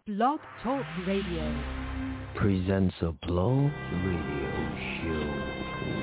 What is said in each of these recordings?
Blog Talk Radio presents a Blog Radio Show.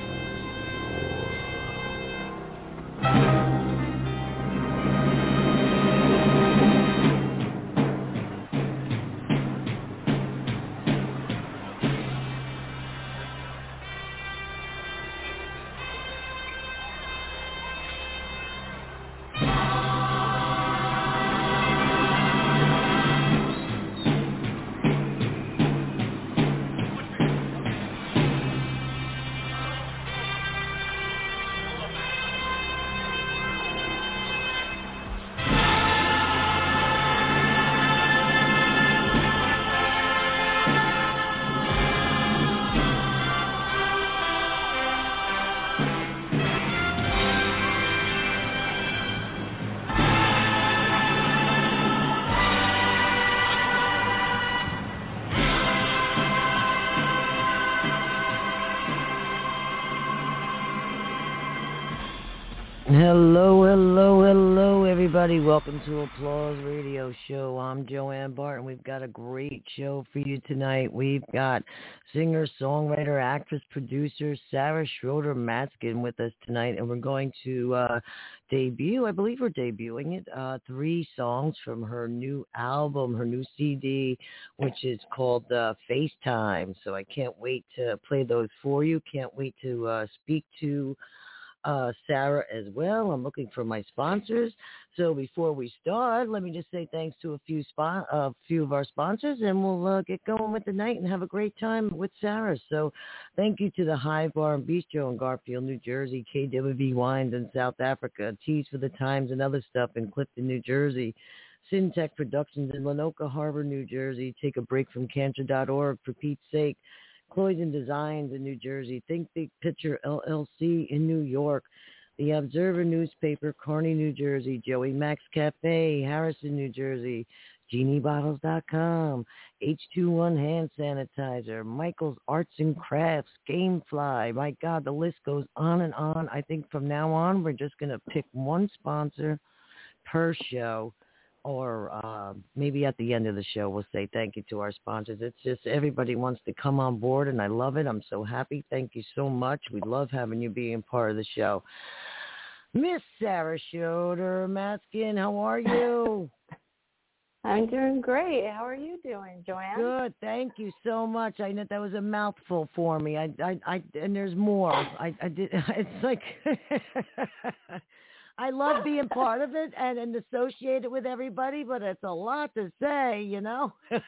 Hello, everybody. Welcome to Applause Radio Show. I'm Joanne Barton. We've got a great show for you tonight. We've got singer, songwriter, actress, producer Sarah Schroeder Matzkin with us tonight, and we're going to debut, I believe we're debuting it, 3 songs from her new album, her new CD, which is called FaceTime. So I can't wait to play those for you. Can't wait to speak to Sarah as well. I'm looking for my sponsors. So before we start, let me just say thanks to a few of our sponsors, and we'll get going with the night and have a great time with Sarah. So thank you to the High Bar and Bistro in Garfield, New Jersey, KWV Wines in South Africa, Teas for the Times and other stuff in Clifton, New Jersey, Syntech Productions in Lenoka Harbor, New Jersey, Take a Break from Cancer.org, for Pete's sake, Cloyden Designs in New Jersey, Think Big Picture LLC in New York, The Observer Newspaper, Kearney, New Jersey, Joey Max Cafe, Harrison, New Jersey, GenieBottles.com, H21 Hand Sanitizer, Michael's Arts and Crafts, Gamefly. My God, the list goes on and on. I think from now on, we're just going to pick one sponsor per show. Or maybe at the end of the show, we'll say thank you to our sponsors. It's just everybody wants to come on board, and I love it. I'm so happy. Thank you so much. We love having you being part of the show. Miss Sarah Schroeder Matzkin, how are you? I'm doing great. How are you doing, Joanne? Good. Thank you so much. I know that was a mouthful for me. I and there's more. I did. It's like... I love being part of it and associated with everybody, but it's a lot to say, you know. It's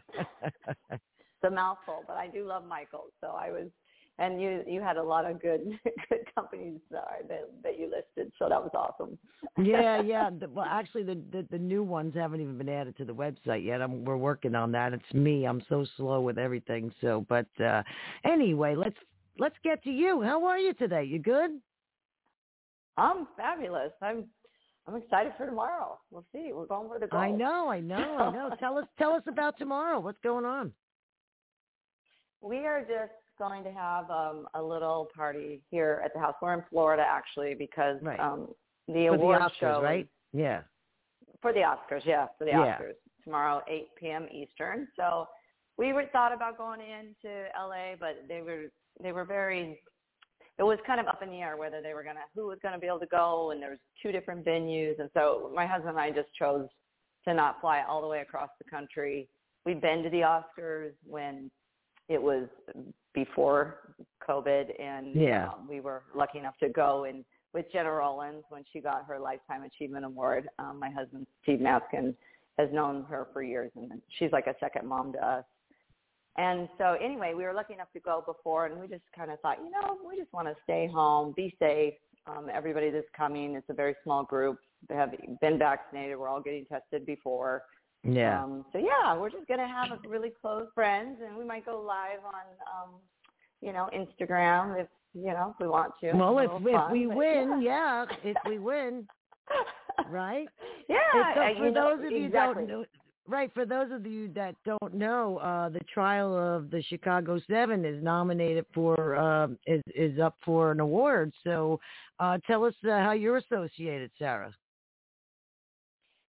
a mouthful, but I do love Michael. So I was, and you had a lot of good companies that you listed, so that was awesome. Yeah. Well, actually, the new ones haven't even been added to the website yet. We're working on that. It's me. I'm so slow with everything. So, but anyway, let's get to you. How are you today? You good? I'm fabulous. I'm excited for tomorrow. We'll see. We're going for the goal. I know. Tell us about tomorrow. What's going on? We are just going to have a little party here at the house. We're in Florida, actually, because right. The award Oscars, show, right? Yeah. For the Oscars, yeah, for the Oscars tomorrow, 8 p.m. Eastern. So we thought about going into LA, but they were very. It was kind of up in the air whether who was going to be able to go, and there was 2 different venues. And so my husband and I just chose to not fly all the way across the country. We'd been to the Oscars when it was before COVID, and we were lucky enough to go and with Jenna Rollins when she got her Lifetime Achievement Award. My husband, Steve Maskin, has known her for years, and she's like a second mom to us. And so anyway, we were lucky enough to go before, and we just kind of thought, we just want to stay home, be safe. Everybody that's coming, it's a very small group. They have been vaccinated. We're all getting tested before. Yeah. We're just going to have really close friends, and we might go live on, Instagram if we want to. Well, if we win, if we win, right? Yeah. For those of you exactly. don't know. Right. For those of you that don't know, the trial of the Chicago 7 is nominated for, is up for an award. So tell us how you're associated, Sarah.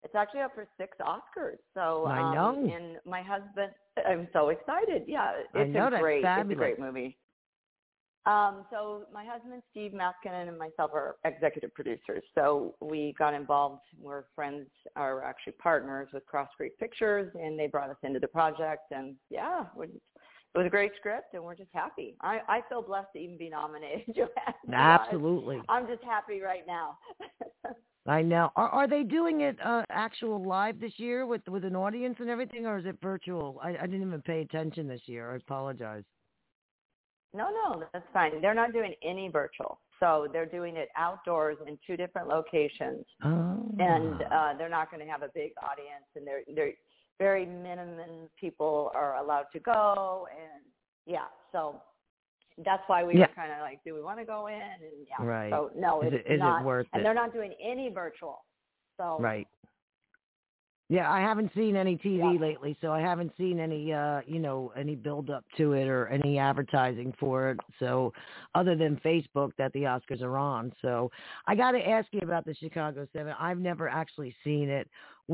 It's actually up for 6 Oscars. So I know. And my husband, I'm so excited. Yeah, it's a great movie. So my husband, Steve Maskinen, and myself are executive producers. So we got involved. We're friends, are actually partners with Cross Creek Pictures, and they brought us into the project. And yeah, it was a great script, and we're just happy. I feel blessed to even be nominated, Joanne. Absolutely. I'm just happy right now. I know. Are they doing it actual live this year with an audience and everything, or is it virtual? I didn't even pay attention this year. I apologize. No, that's fine. They're not doing any virtual. So they're doing it outdoors in 2 different locations. Oh. And they're not going to have a big audience, and they're very minimum people are allowed to go. And yeah, so that's why we were kind of like, do we want to go in? And yeah, right. So no, is not. It worth and it? they're not doing any virtual. So right. Yeah, I haven't seen any TV lately, so I haven't seen any, any build up to it or any advertising for it. So, other than Facebook that the Oscars are on. So, I got to ask you about the Chicago 7. I've never actually seen it.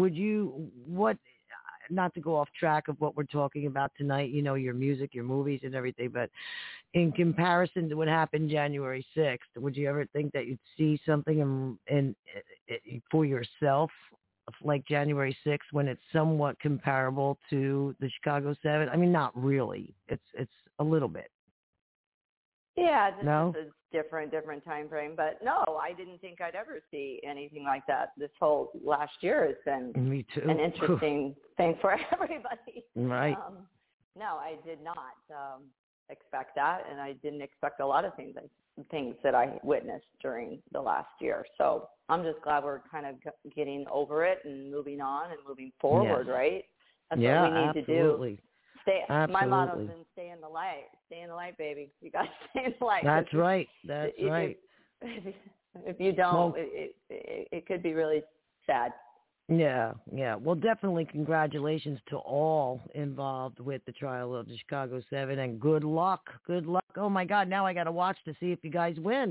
Not to go off track of what we're talking about tonight, your music, your movies and everything, but in comparison to what happened January 6th, would you ever think that you'd see something in for yourself like January 6th when it's somewhat comparable to the Chicago 7? I mean, not really. It's a little bit. Yeah, no? It's different time frame. But no, I didn't think I'd ever see anything like that. This whole last year has been Me too. An interesting thing for everybody. Right. No, I did not expect that, and I didn't expect a lot of things that I witnessed during the last year. So I'm just glad we're kind of getting over it and moving on and moving forward, right? That's what we need absolutely. to do. Absolutely. My motto's been stay in the light. Stay in the light, baby. You got to stay in the light. That's right. That's right. If you don't, it could be really sad. Yeah. Well, definitely congratulations to all involved with the trial of the Chicago 7, and good luck. Good luck. Oh, my God, now I got to watch to see if you guys win.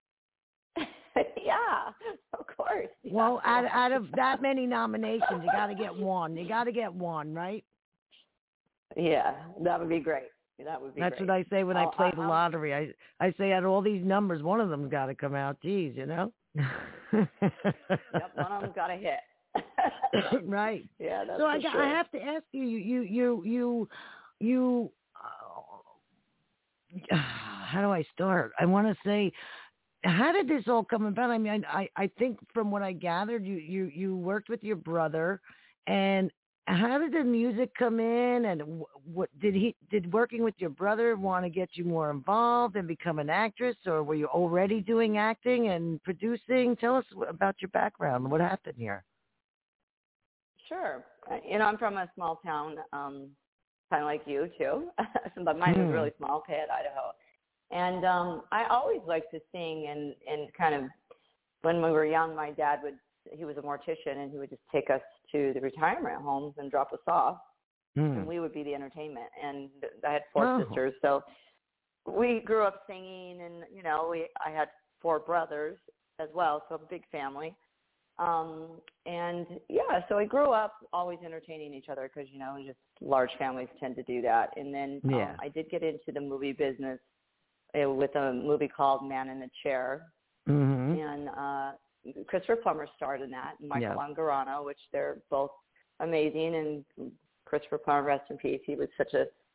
Yeah, of course. Well, out of that many nominations, you got to get one. You got to get one, right? Yeah, that would be great. That's what I say when I play the lottery. I say out of all these numbers, one of them's got to come out. Geez, Yep, one of them's got to hit. Right. Yeah, that's so sure. I have to ask you, how do I start? I want to say, how did this all come about? I mean, I think from what I gathered, you worked with your brother, and how did the music come in, and what did working with your brother want to get you more involved and become an actress, or were you already doing acting and producing? Tell us about your background. What happened here? Sure. I'm from a small town, kind of like you too, but mine was really small, Payette, Idaho. And I always liked to sing, and kind of when we were young, my dad he was a mortician, and he would just take us to the retirement homes and drop us off, and we would be the entertainment. And I had 4 sisters, so we grew up singing, and I had 4 brothers as well, so a big family. And yeah, so I grew up always entertaining each other because just large families tend to do that. And then I did get into the movie business with a movie called Man in the Chair, and Christopher Plummer starred in that, and Michael Angarano, which they're both amazing. And Christopher Plummer, rest in peace. He was such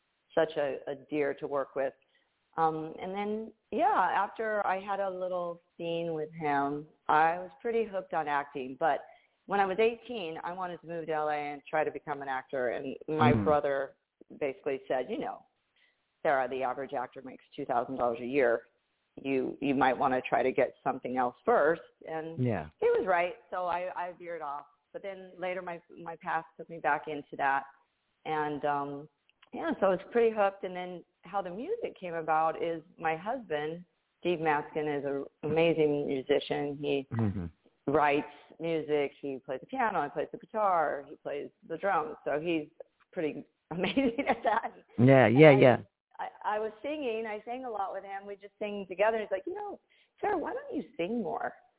a dear to work with. And then, after I had a little scene with him, I was pretty hooked on acting. But when I was 18, I wanted to move to LA and try to become an actor. And my brother basically said, Sarah, the average actor makes $2,000 a year. You might want to try to get something else first. And he was right. So I veered off. But then later my past took me back into that. And, so I was pretty hooked. And then how the music came about is my husband, Steve Maskin, is an amazing musician. He writes music. He plays the piano. He plays the guitar. He plays the drums. So he's pretty amazing at that. Yeah. I was singing. I sang a lot with him. We just sang together. He's like, Sarah, why don't you sing more?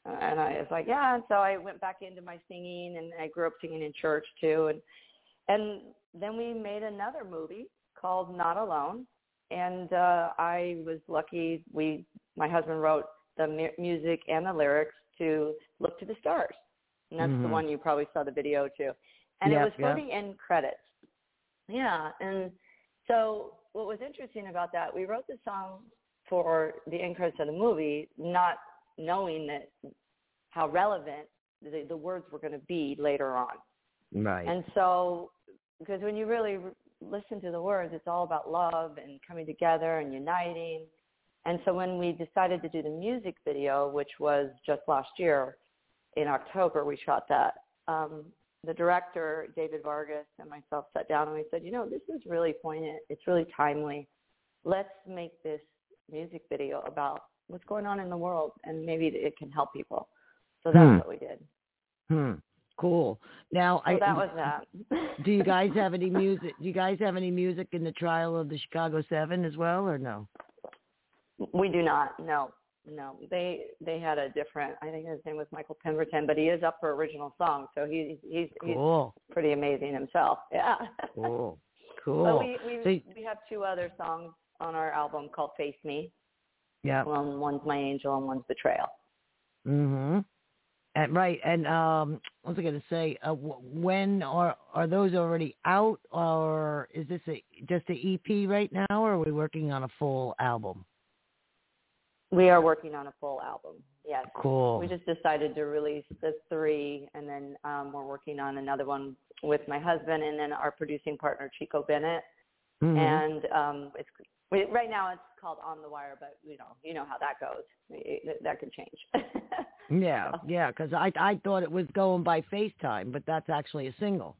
And I was like, yeah. And so I went back into my singing, and I grew up singing in church too. And then we made another movie called Not Alone. And I was lucky. My husband wrote the music and the lyrics to Look to the Stars. And that's the one you probably saw the video too. And it was for the end credits. Yeah. And so what was interesting about that, we wrote the song for the end credits of the movie, not knowing that how relevant the words were going to be later on. Right. And so, because when you really listen to the words, it's all about love and coming together and uniting. And so when we decided to do the music video, which was just last year in October, we shot that. The director, David Vargas, and myself sat down and we said, this is really poignant. It's really timely. Let's make this music video about what's going on in the world, and maybe it can help people. So that's what we did. Cool. Now, so that was that. Do you guys have any music? Do you guys have any music in the trial of the Chicago 7 as well, or no? We do not. No. They had a different. I think his name was Michael Pemberton, but he is up for original songs, so he's cool. Pretty amazing himself. Yeah. Cool. But we have 2 other songs on our album called Face Me. Yeah. One's My Angel and one's Betrayal. Mm-hmm. And right. And what was I going to say? When are those already out, or is this just an EP right now, or are we working on a full album? We are working on a full album. Yes. Cool. We just decided to release the 3, and then we're working on another one with my husband and then our producing partner Chico Bennett. Mm-hmm. And right now it's called On the Wire, but you know how that goes. That could change. Yeah, because I thought it was going by FaceTime, but that's actually a single.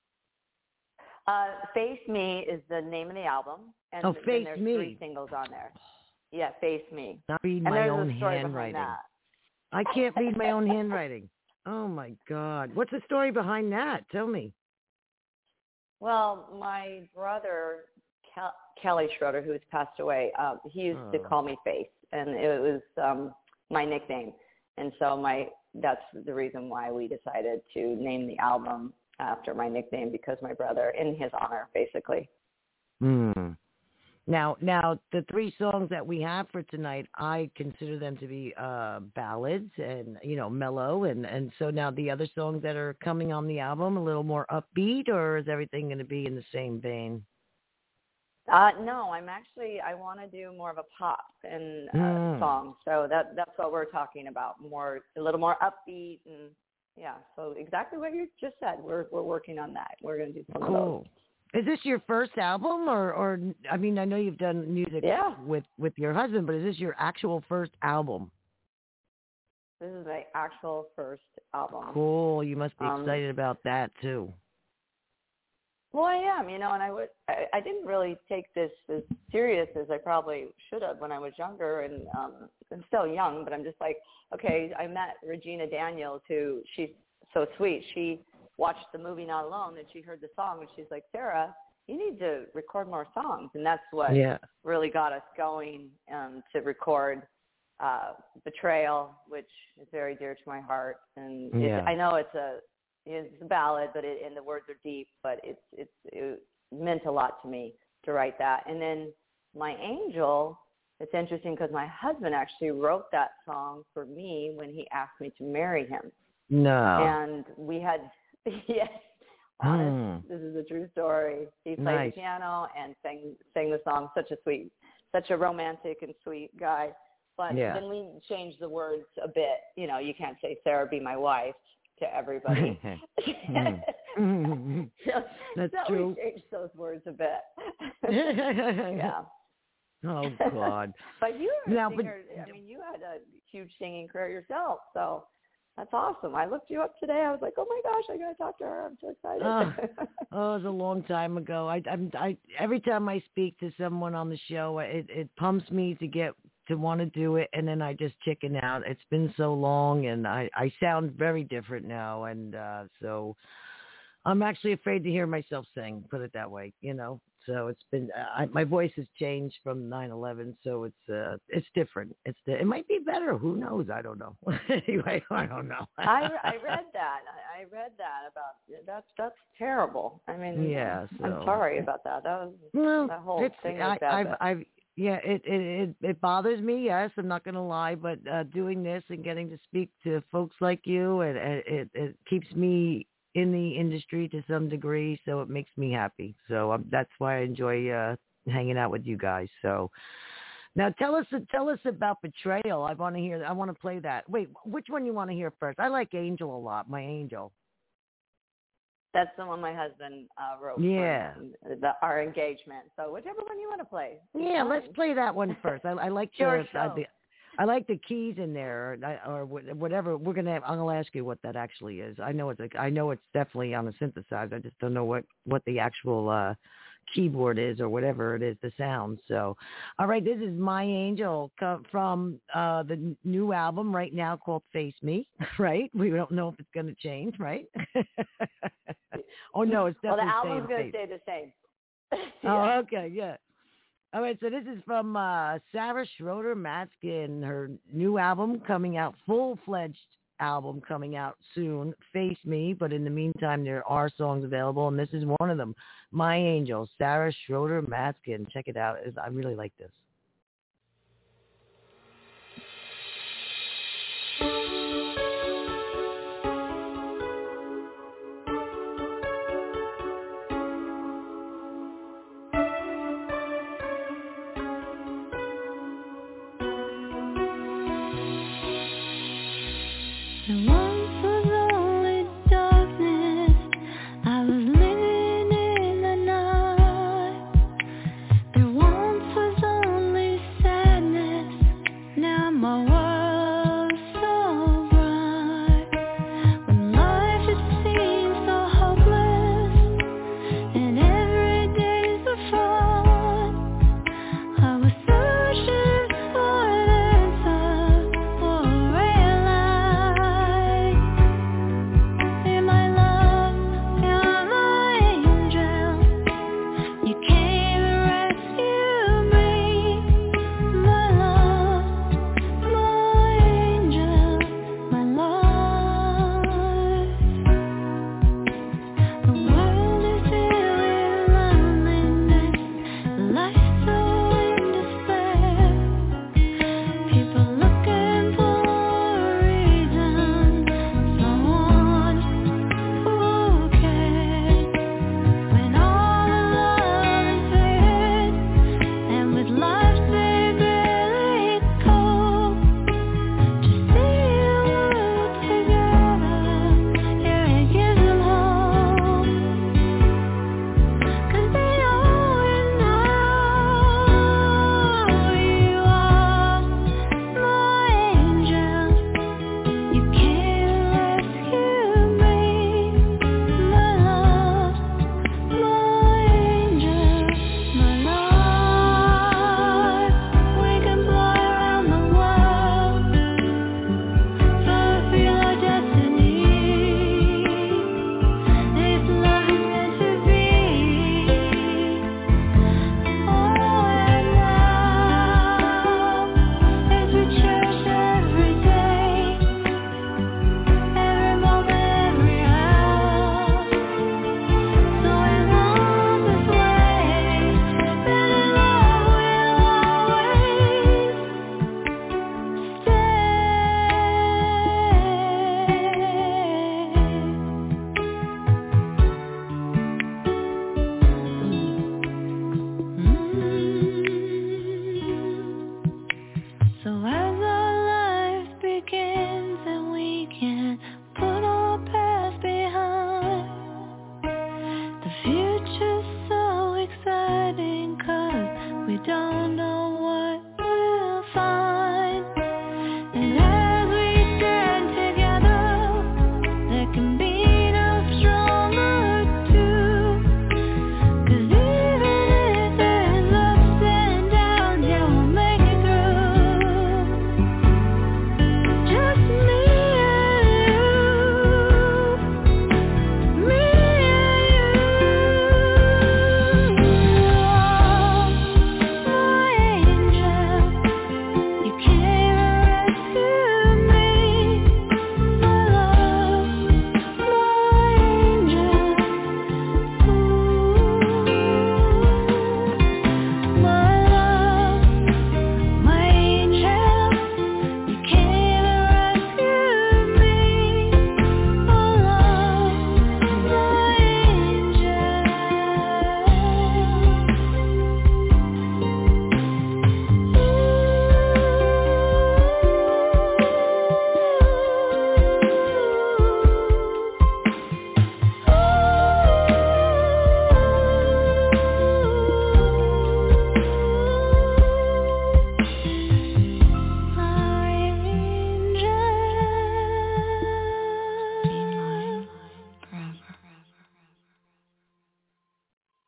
Face Me is the name of the album, and Face there's Me. 3 singles on there. Yeah, Face Me. Not read my own handwriting. I can't read my own handwriting. Oh my God, what's the story behind that? Tell me. Well, my brother Kelly Schroeder, who has passed away, he used to call me Face, and it was my nickname. And so that's the reason why we decided to name the album after my nickname, because my brother, in his honor, basically. Now, the 3 songs that we have for tonight, I consider them to be ballads and, mellow. And so now the other songs that are coming on the album, a little more upbeat, or is everything going to be in the same vein? No, I want to do more of a pop and song. So that's what we're talking about, a little more upbeat. And yeah, so exactly what you just said. We're working on that. We're going to do some of those. Is this your first album or I mean, I know you've done music with your husband, but is this your actual first album? This is my actual first album. Cool. You must be excited about that too. Well, I am, and I didn't really take this as serious as I probably should have when I was younger, and I'm still young, but I'm just like, okay, I met Regina Daniels, who she's so sweet. She watched the movie Not Alone, and she heard the song, and she's like, Sarah, you need to record more songs, and that's what really got us going to record Betrayal, which is very dear to my heart, and I know it's a ballad, but and the words are deep, but it meant a lot to me to write that. And then My Angel, it's interesting because my husband actually wrote that song for me when he asked me to marry him. No. And we had, yes, honest, this is a true story. He played the piano and sang the song. Such a romantic and sweet guy. But then we changed the words a bit. You can't say, Sarah, be my wife, to everybody. That's so true. We changed those words a bit. Yeah. Oh God. But you were a singer. You had a huge singing career yourself, so that's awesome. I looked you up today. I was like, oh my gosh, I got to talk to her. I'm so excited. It was a long time ago. I every time I speak to someone on the show, it pumps me to want to do it, and then I just chicken out. It's been so long, and I sound very different now, and so I'm actually afraid to hear myself sing, put it that way, So it's been, my voice has changed from 9/11, so it's different. It might be better. Who knows? I don't know. Anyway, I don't know. I read that. I read that about that's terrible. I mean, yeah. So, I'm sorry about that. That whole thing was bad. Yeah, it bothers me. Yes, I'm not going to lie, but doing this and getting to speak to folks like you, it keeps me in the industry to some degree, so it makes me happy. So that's why I enjoy hanging out with you guys. So now tell us about Betrayal. I want to play that. Wait, which one you want to hear first? I like Angel a lot. My Angel. That's the one my husband wrote for our engagement. So whichever one you want to play. Yeah, let's play that one first. I like I like the keys in there, or whatever. I'm gonna ask you what that actually is. I know it's definitely on a synthesizer. I just don't know what the actual keyboard is or whatever it is, the sound. So, all right, this is My Angel from the new album right now called Face Me. Right? We don't know if it's gonna change, right? Oh no, it's definitely the album's gonna stay the same. Oh, okay, yeah. All right, so this is from Sarah Schroeder Matzkin, her new album coming out, full-fledged album coming out soon, Face Me. But in the meantime, there are songs available, and this is one of them, My Angel, Sarah Schroeder Matzkin. Check it out. I really like this.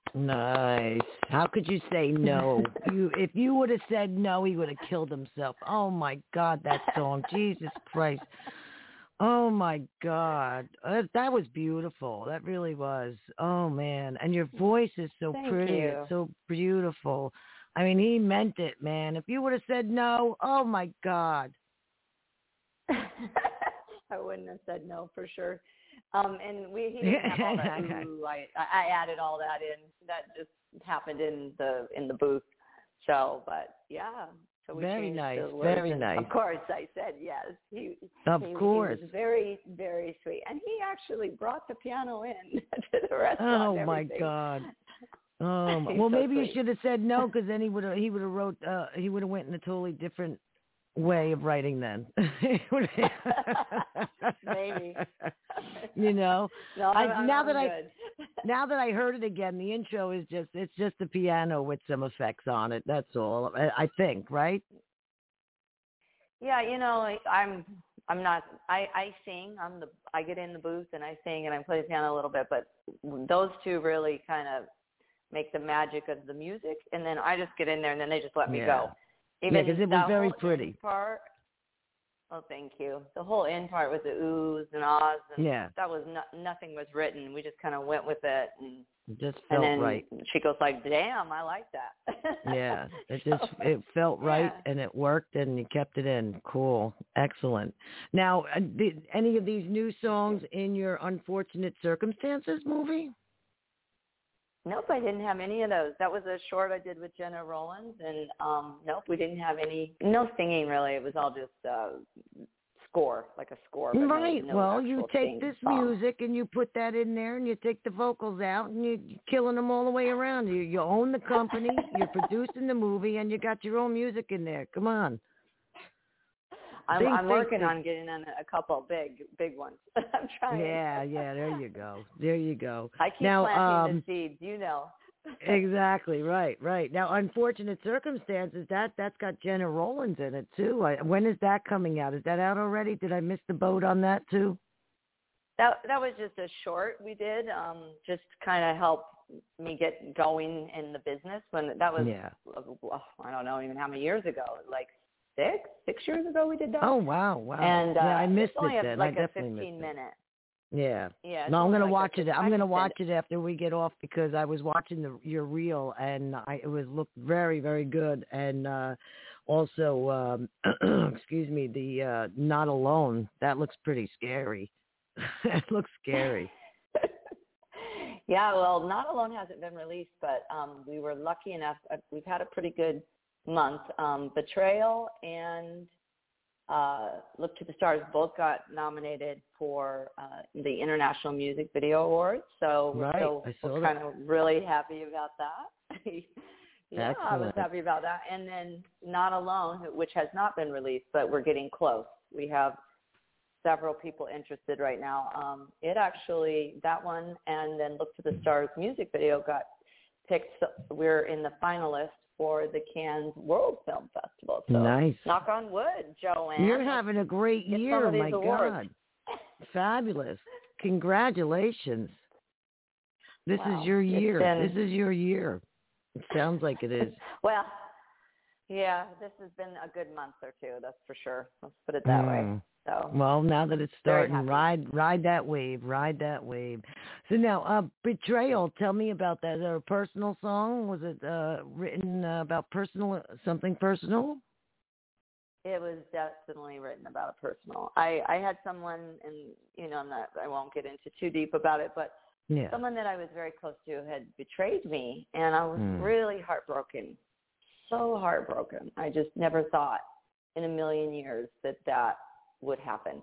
Nice. How could you say no? If you would have said no, he would have killed himself. Oh my God, that song, Jesus Christ. Oh my God, that was beautiful. That really was. Oh man, and your voice is so Thank pretty. you. It's so beautiful. I mean, he meant it, man. If you would have said no, oh my God. I wouldn't have said no for sure. And he didn't have all that. Ooh, I added all that in. That just happened in the booth. So, but yeah. So we Very changed nice. the words, Very and nice. of course, I said yes. Of course. He was very, very sweet, and he actually brought the piano in to the restaurant. Oh and my everything. God. Oh my. He's Well, so maybe sweet. you should have said no, because then he would have went in a totally different way of writing then. Maybe. You know. No, now that good. now that I heard it again, the intro is it's just the piano with some effects on it. That's all. I think, right? Yeah, I'm not. I sing. I get in the booth and I sing and I play the piano a little bit, but those two really kind of make the magic of the music, and then I just get in there and then they just let me go. Even because it was very pretty. Part. Oh, thank you. The whole end part with the oohs and ahs, and that was nothing was written. We just kind of went with it, and it just felt and then right. Chico's like, "Damn, I like that." Yeah, it felt right, and it worked, and you kept it in. Cool, excellent. Now, did any of these new songs in your Unfortunate Circumstances movie? Nope, I didn't have any of those. That was a short I did with Jenna Rollins, and nope, we didn't have no singing really. It was all just score, like a score. But right. no You take this music and you put that in there, and you take the vocals out, and you're killing them all the way around. You own the company, you're producing the movie, and you got your own music in there. Come on. I'm working on getting on a couple big ones. I'm trying. Yeah. There you go. I keep now, planting the seeds, Exactly. Right. Now, Unfortunate Circumstances, that's got Jenna Rollins in it too. When is that coming out? Is that out already? Did I miss the boat on that too? That was just a short we did, just kind of help me get going in the business. When that was, I don't know even how many years ago, like 6 years ago we did that. Oh wow. And I missed it then. Like I a definitely 15-minute. Yeah. Yeah. No, I'm gonna watch it. I'm gonna watch it after we get off, because I was watching your reel, and it looked very, very good. And also, excuse me, the Not Alone, that looks pretty scary. It looks scary. Yeah. Well, Not Alone hasn't been released, but we were lucky enough. We've had a pretty good month. Betrayal and Look to the Stars both got nominated for the International Music Video Awards. So we're kind of really happy about that. Yeah, excellent. I was happy about that. And then Not Alone, which has not been released, but we're getting close. We have several people interested right now. That one, and then Look to the Stars music video got picked. So we're in the finalists for the Cannes World Film Festival. So nice. Knock on wood, Joanne. You're having a great year, my God. Fabulous. Congratulations. This is your year. This is your year. It sounds like it is. Well, yeah, this has been a good month or two, that's for sure. Let's put it that way. So, well, now that it's starting, ride that wave. So now, Betrayal, tell me about that. Is that a personal song? Was it written about something personal? It was definitely written about a personal. I had someone, and I won't get into too deep about it, but someone that I was very close to had betrayed me, and I was really heartbroken. So heartbroken. I just never thought in a million years that would happen.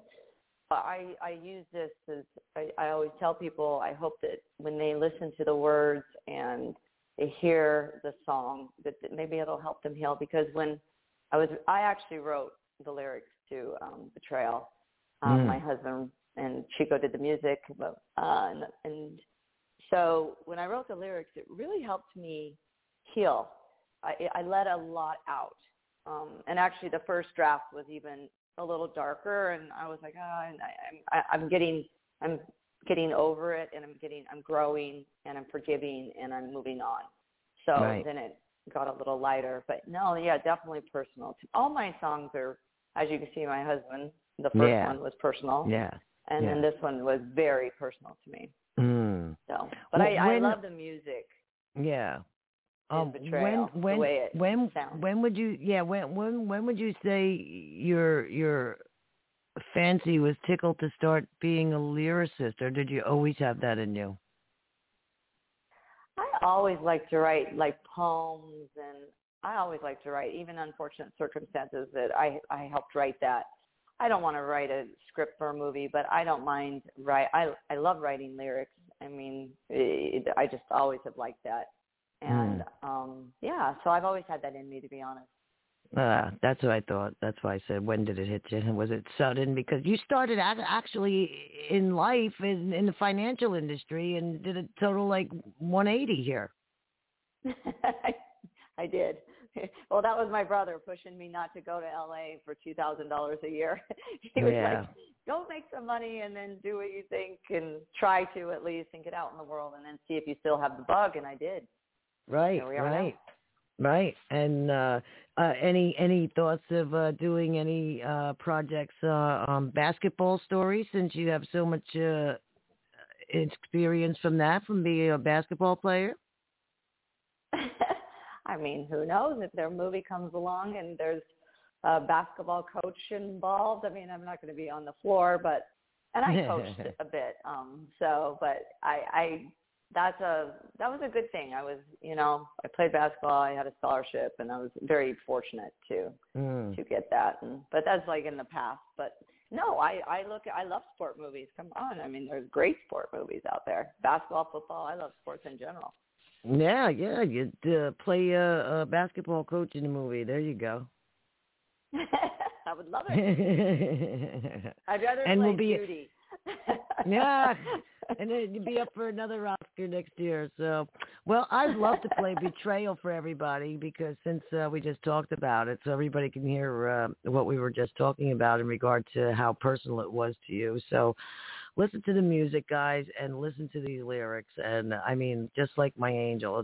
I use this as I always tell people, I hope that when they listen to the words and they hear the song, that maybe it'll help them heal. Because when I actually wrote the lyrics to Betrayal. My husband and Chico did the music, and so when I wrote the lyrics, it really helped me heal. I let a lot out, and actually the first draft was even a little darker, and I was like, I'm getting over it, and I'm growing, and I'm forgiving, and I'm moving on. So then it got a little lighter. But no, yeah, definitely personal. All my songs are, as you can see, my husband, the first one was personal. Yeah. And then this one was very personal to me. So, but I love the music. Yeah. Betrayal, the way it sounds. When would you? Yeah. When would you say your fancy was tickled to start being a lyricist, or did you always have that in you? I always like to write like poems, and I always like to write, even Unfortunate Circumstances, that I helped write that. I don't want to write a script for a movie, but I don't mind I love writing lyrics. I mean, I just always have liked that. And, so I've always had that in me, to be honest. That's what I thought. That's why I said, when did it hit you? And was it sudden? Because you started actually in life in the financial industry and did a total 180 here. I did. Well, that was my brother pushing me not to go to LA for $2,000 a year. He was like, go make some money and then do what you think and try to at least and get out in the world and then see if you still have the bug. And I did. Right. And any thoughts of doing any projects on basketball stories, since you have so much experience from being a basketball player? I mean, who knows if their movie comes along and there's a basketball coach involved. I mean, I'm not going to be on the floor, and I coached a bit. That was a good thing. I was, I played basketball. I had a scholarship, and I was very fortunate to get that. But that's in the past. But no, I love sport movies. Come on, I mean, there's great sport movies out there. Basketball, football. I love sports in general. Yeah, you play a basketball coach in a movie. There you go. I would love it. I'd rather play Judy. Yeah, and then you'd be up for another Oscar next year. So, well, I'd love to play Betrayal for everybody, because since we just talked about it, so everybody can hear what we were just talking about in regard to how personal it was to you. So listen to the music, guys, and listen to these lyrics. And, I mean, just like My Angel,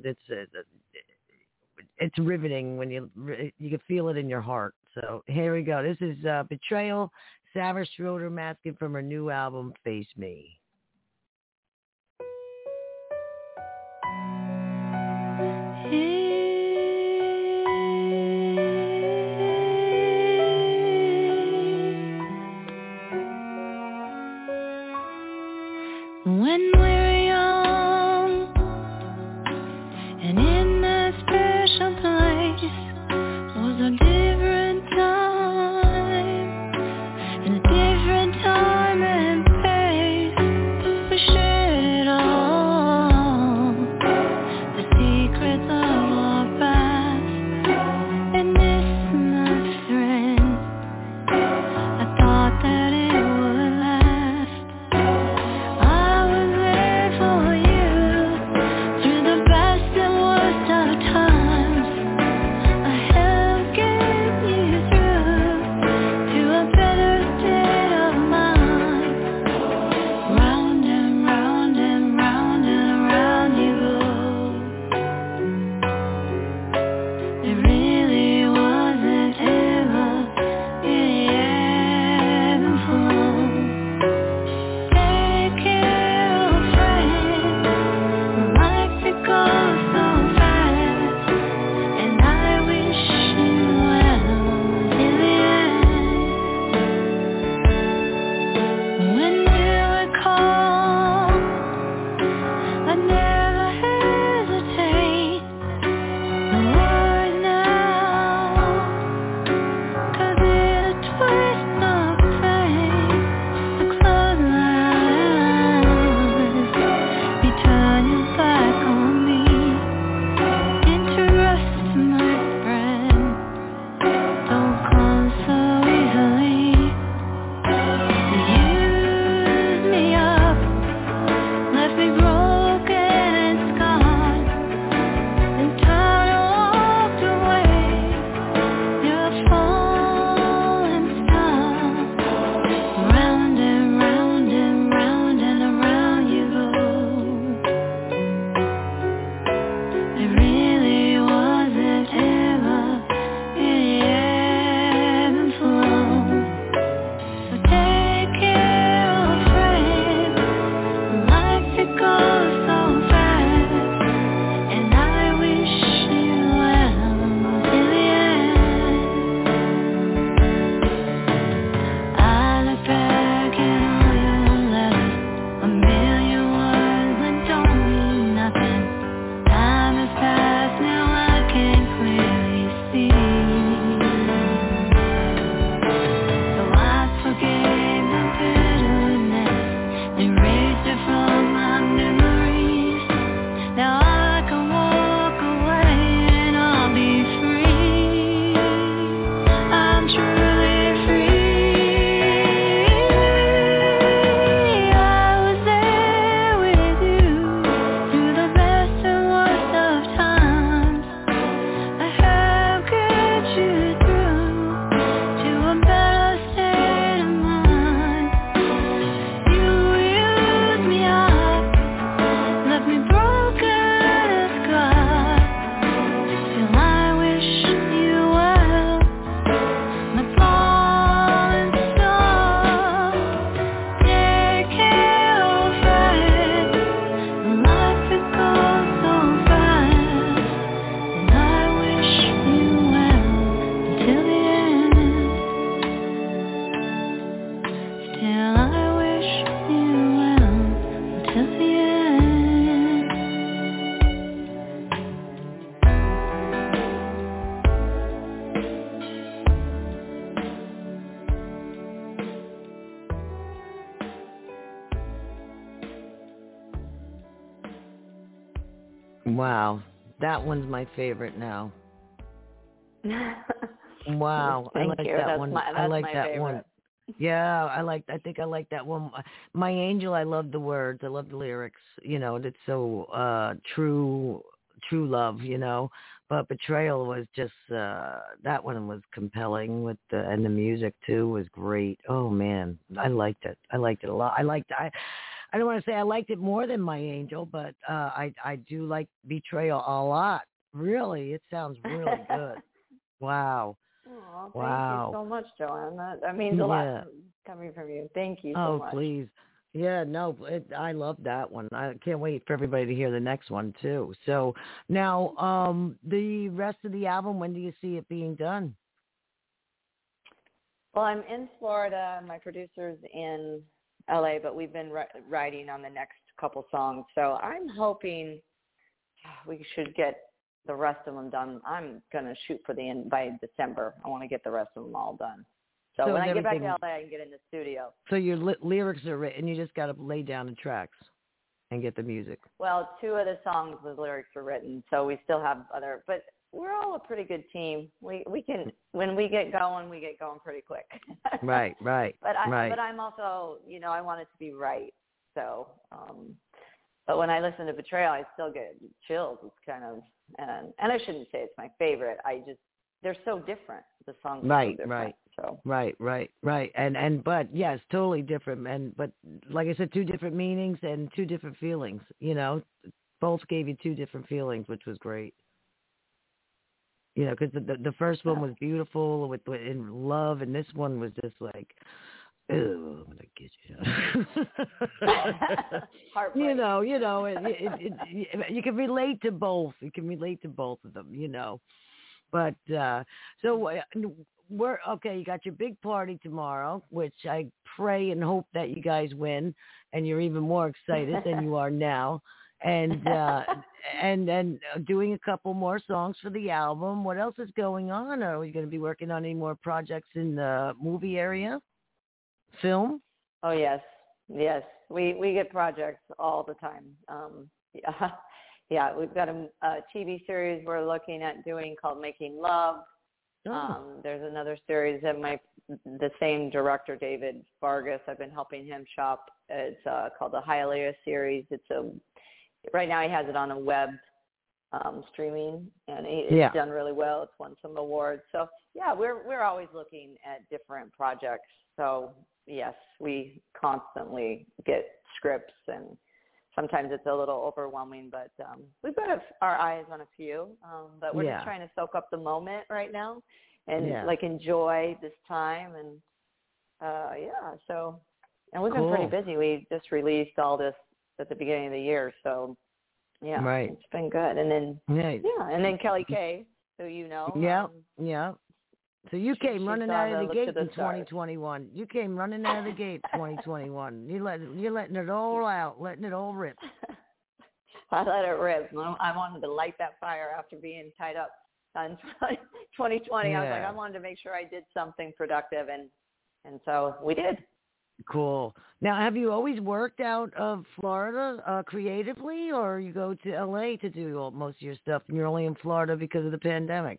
it's riveting when you can feel it in your heart. So here we go. This is Betrayal, Sarah Schroeder masking from her new album, Face Me. When we're young and in that special place was a different time and a different time and place. Wow. That one's my favorite now. Wow. I like you. that That's one. My, I that's like my that favorite. one. Yeah, I think I like that one. My Angel, I love the words. I love the lyrics. You know, it's so true love, you know. But Betrayal was just that one was compelling with and the music too was great. Oh man, I liked it. I liked it a lot. I don't want to say I liked it more than My Angel, but I do like Betrayal a lot. Really, it sounds really good. Wow. Oh, thank Wow. you so much, Joanne. That means a lot coming from you. Thank you so much. Oh, please. Yeah, no, I love that one. I can't wait for everybody to hear the next one, too. So now the rest of the album, when do you see it being done? Well, I'm in Florida. My producer's in LA, but we've been writing on the next couple songs. So I'm hoping we should get the rest of them done. I'm going to shoot for the end by December. I want to get the rest of them all done. So when I get back to LA, I can get in the studio. So your lyrics are written, you just got to lay down the tracks and get the music. Well, 2 of the songs, the lyrics were written, so we still have other, but we're all a pretty good team. We can, when we get going pretty quick. Right. But I'm also, you know, I want it to be right. So, but when I listen to Betrayal, I still get chills. It's kind of, and I shouldn't say it's my favorite. They're so different. The songs are so different. Right. So. Right. And but yes, totally different. But like I said, 2 different meanings and 2 different feelings. You know, both gave you 2 different feelings, which was great. You know, because the first one was beautiful with in love, and this one was just like, oh, I'm gonna get you. you know, you can relate to both. You can relate to both of them. You know, but so we're okay. You got your big party tomorrow, which I pray and hope that you guys win, and you're even more excited than you are now. And and doing a couple more songs for the album. What else is going on? Are we going to be working on any more projects in the movie area? Film? Oh yes. We get projects all the time. Yeah. We've got a TV series we're looking at doing called Making Love. There's another series that the same director, David Vargas, I've been helping him shop. It's called the Hialeah series. Right now he has it on a web streaming, and it's done really well. It's won some awards. So yeah, we're always looking at different projects. So yes, we constantly get scripts, and sometimes it's a little overwhelming, but we've got our eyes on a few. But we're just trying to soak up the moment right now and enjoy this time. And so, and we've been pretty busy. We just released all this at the beginning of the year, so it's been good. And then and then Kelly Kay, who you know, So you came running out of the gate in 2021. You came running out of the gate 2021. You're letting it all out, letting it all rip. I let it rip. I wanted to light that fire after being tied up in 2020. I was like, I wanted to make sure I did something productive, and so we did. Cool. Now, have you always worked out of Florida creatively, or you go to LA to do most of your stuff, and you're only in Florida because of the pandemic?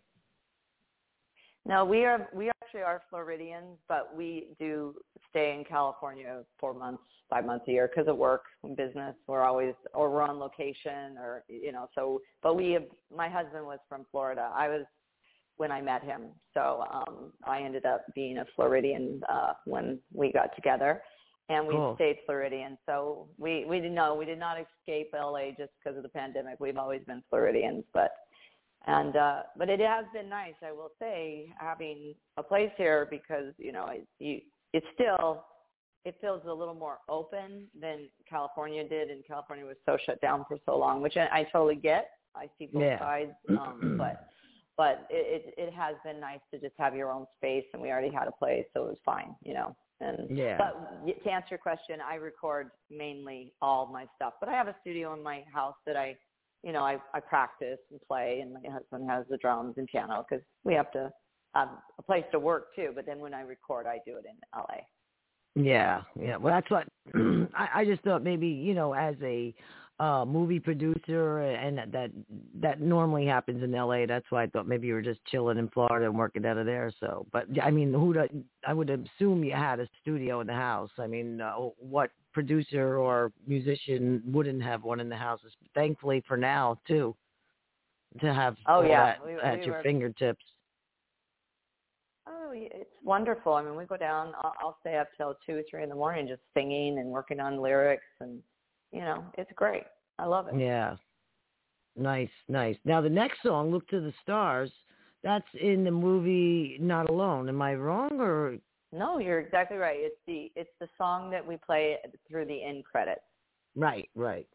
No, we actually are Floridians, but we do stay in California 4 months, 5 months a year because of work and business. We're on location, or So, but my husband was from Florida. I was when I met him, so I ended up being a Floridian when we got together, and we stayed Floridian. So we did not escape LA just because of the pandemic. We've always been Floridians, but it has been nice, I will say, having a place here because it feels a little more open than California did, and California was so shut down for so long, which I totally get. I see both sides, but it has been nice to just have your own space, and we already had a place, so it was fine, But to answer your question, I record mainly all my stuff, but I have a studio in my house that I practice and play, and my husband has the drums and piano because we have to have a place to work too. But then when I record, I do it in LA. Yeah. Well, that's what I just thought maybe, as a movie producer, and that normally happens in LA. That's why I thought maybe you were just chilling in Florida and working out of there. So, but I mean, I would assume you had a studio in the house. I mean, what producer or musician wouldn't have one in the house? Thankfully for now too, to have that at your fingertips. Oh, it's wonderful. I mean, we go down. I'll stay up till 2 or 3 in the morning just singing and working on lyrics, and it's great. I love it. Yeah, nice. Now the next song, "Look to the Stars," that's in the movie Not Alone. Am I wrong or? No, you're exactly right. It's the song that we play through the end credits. Right.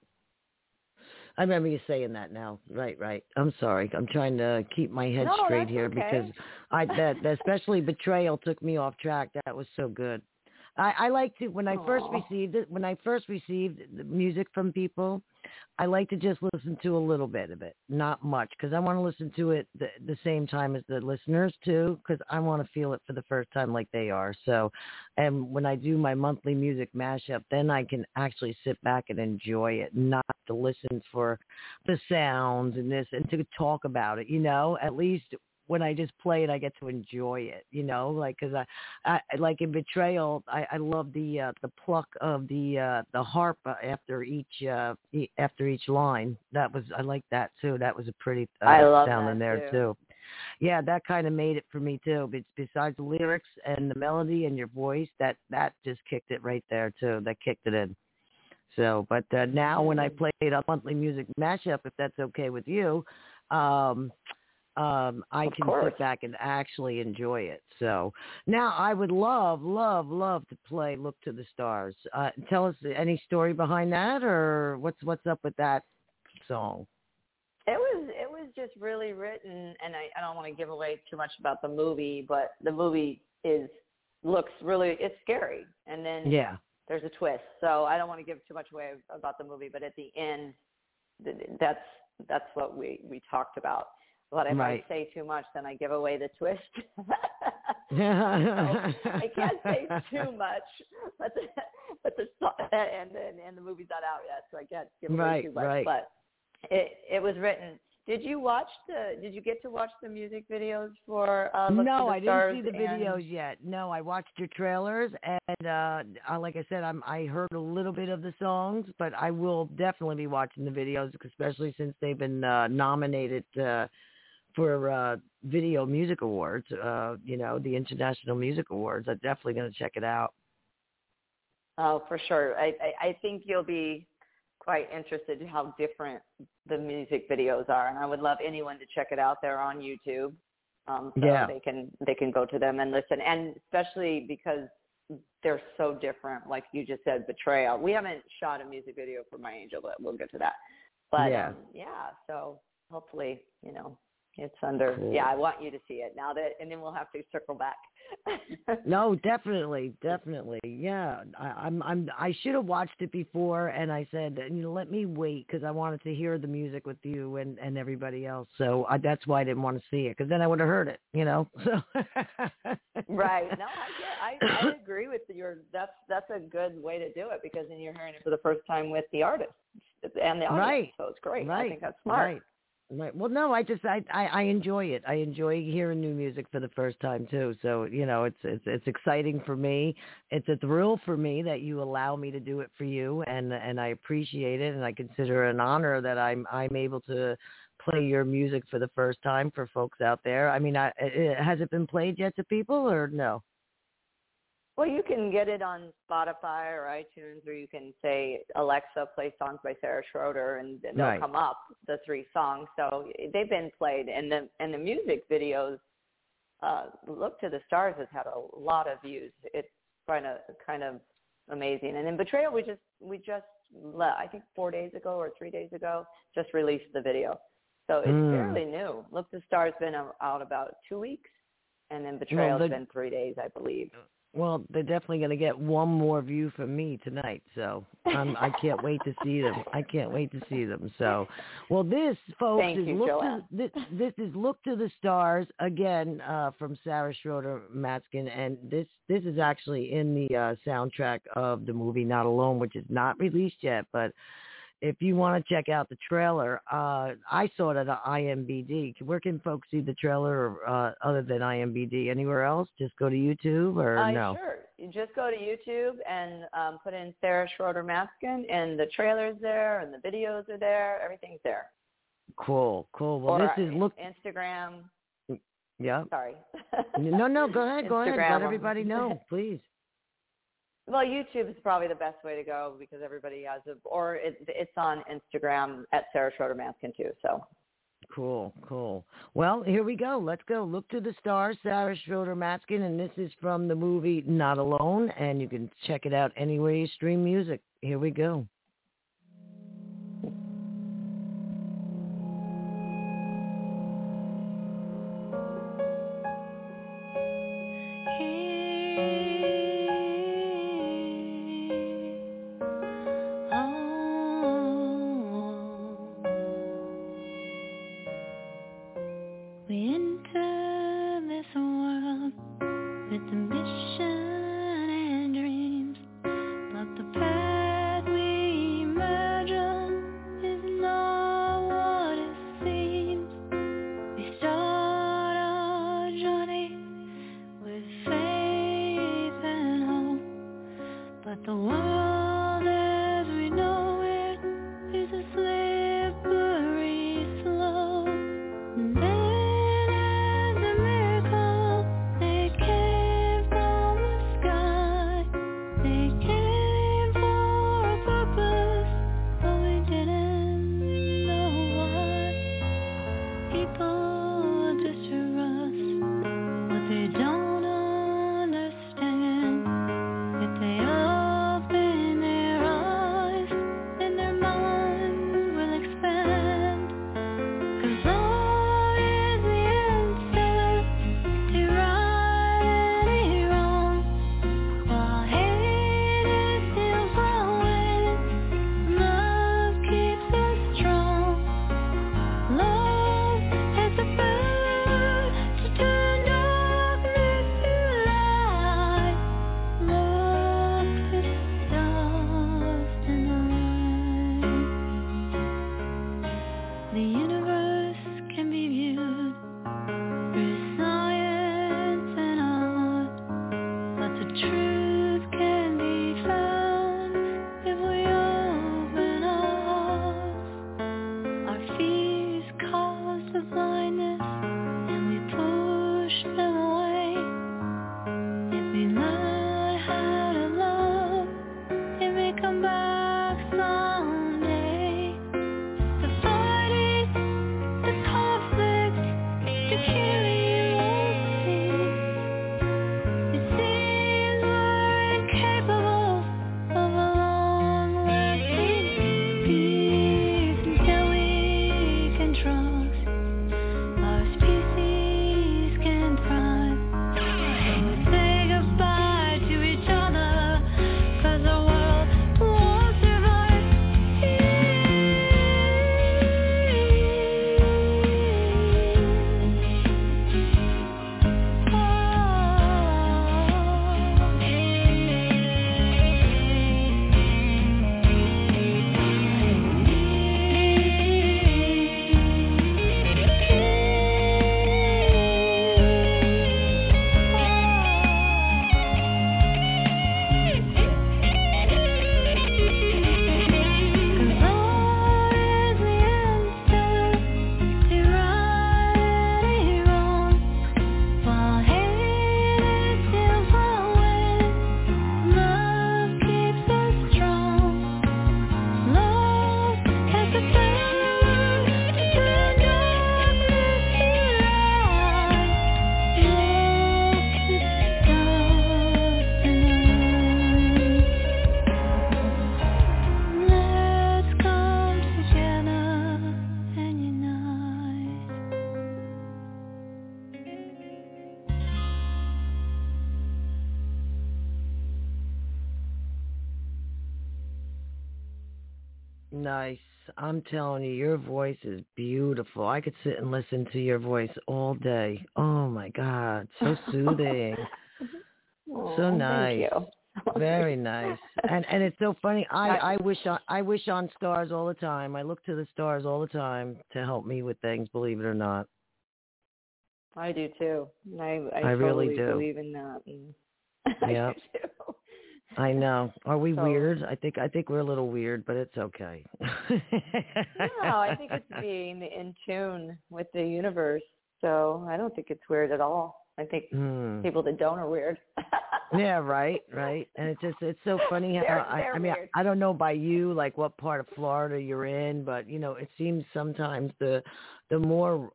I remember you saying that now. Right. I'm sorry. I'm trying to keep my head straight here because that especially Betrayal took me off track. That was so good. I like to when I first received the music from people, I like to just listen to a little bit of it, not much, because I want to listen to it the same time as the listeners too, because I want to feel it for the first time like they are. So, and when I do my monthly music mashup, then I can actually sit back and enjoy it, not to listen for the sounds and this and to talk about it. At least when I just play it, I get to enjoy it, like, cause I like in Betrayal, I love the pluck of the harp after each line. I like that too. That was a pretty sound in there too. Yeah, that kind of made it for me too. But besides the lyrics and the melody and your voice, that just kicked it right there too. That kicked it in. So, but now when I play it a monthly music mashup, if that's okay with you, I can sit back and actually enjoy it. So now I would love to play "Look to the Stars." Tell us any story behind that, or what's up with that song? It was just really written, and I don't want to give away too much about the movie, but the movie looks really, it's scary, and then there's a twist. So I don't want to give too much away about the movie, but at the end, that's what we talked about. But if I say too much, then I give away the twist. So I can't say too much, but the movie's not out yet, so I can't give away too much. Right. But it was written. Did you get to watch the music videos for? No, I didn't see the videos yet. No, I watched your trailers, and like I said, I heard a little bit of the songs, but I will definitely be watching the videos, especially since they've been nominated for Video Music Awards, the International Music Awards. I'm definitely going to check it out. Oh, for sure. I think you'll be quite interested in how different the music videos are, and I would love anyone to check it out. They're on YouTube, so they can go to them and listen, and especially because they're so different. Like you just said, Betrayal. We haven't shot a music video for My Angel, but we'll get to that. But so hopefully, it's under. Cool. Yeah, I want you to see it now and then we'll have to circle back. No, definitely. Yeah, I should have watched it before, and I said, let me wait because I wanted to hear the music with you and everybody else. So that's why I didn't want to see it, because then I would have heard it. So. Right. No, I agree with you. That's a good way to do it, because then you're hearing it for the first time with the artist and the audience. Right. So it's great. Right. I think that's smart. Right. Right. Well, no, I enjoy it. I enjoy hearing new music for the first time too. So, it's exciting for me. It's a thrill for me that you allow me to do it for you, and I appreciate it, and I consider it an honor that I'm able to play your music for the first time for folks out there. I mean, has it been played yet to people or no? Well, you can get it on Spotify or iTunes, or you can say, Alexa, play songs by Sarah Schroeder, and they'll come up, the 3 songs. So they've been played. And the music videos, Look to the Stars has had a lot of views. It's kind of amazing. And in Betrayal, we just I think 4 days ago or 3 days ago, just released the video. So it's fairly new. Look to the Stars been out about 2 weeks, and then Betrayal's been 3 days, I believe. Well, they're definitely going to get one more view from me tonight, so I can't wait to see them. So, well, this, folks, this is Look to the Stars, again, from Sarah Schroeder Matzkin, and this is actually in the soundtrack of the movie Not Alone, which is not released yet, but if you want to check out the trailer, I saw it at IMBD. Where can folks see the trailer other than IMBD? Anywhere else? Just go to YouTube or no? Sure. You just go to YouTube and put in Sarah Schroeder Maskin, and the trailer's there, and the videos are there. Everything's there. Cool. Well, or this is Instagram. Yeah. Sorry. No. Go ahead. Instagram. Let everybody know, please. Well, YouTube is probably the best way to go because everybody has or it's on Instagram at Sarah Schroeder Maskin too. So. Cool. Well, here we go. Let's go. Look to the Stars, Sarah Schroeder Maskin, and this is from the movie Not Alone, and you can check it out anywhere you stream music. Here we go. Nice. I'm telling you, your voice is beautiful. I could sit and listen to your voice all day. Oh, my God. So soothing. Oh, so nice. Thank you. Very nice. And it's so funny. I wish on stars all the time. I look to the stars all the time to help me with things, believe it or not. I do too. I really totally do believe in that. Yeah. I do too. I know. Are we So, weird? I think we're a little weird, but it's okay. no, I think it's being in tune with the universe. So I don't think it's weird at all. I think people that don't are weird. Yeah, right. And it's so funny how they're weird. I don't know by you, like what part of Florida you're in, but it seems sometimes the more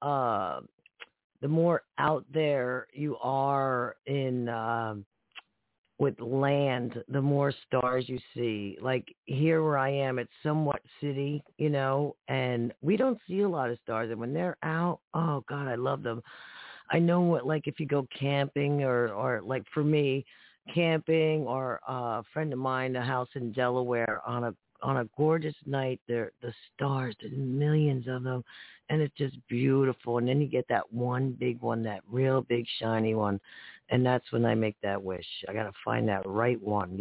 out there you are in with land, the more stars you see. Like here where I am, it's somewhat city, and we don't see a lot of stars. And when they're out, oh God, I love them. I know what, like if you go camping or like for me, camping or a friend of mine, a house in Delaware on a gorgeous night, the stars, there's millions of them, and it's just beautiful. And then you get that one big one, that real big shiny one, and that's when I make that wish. I got to find that right one,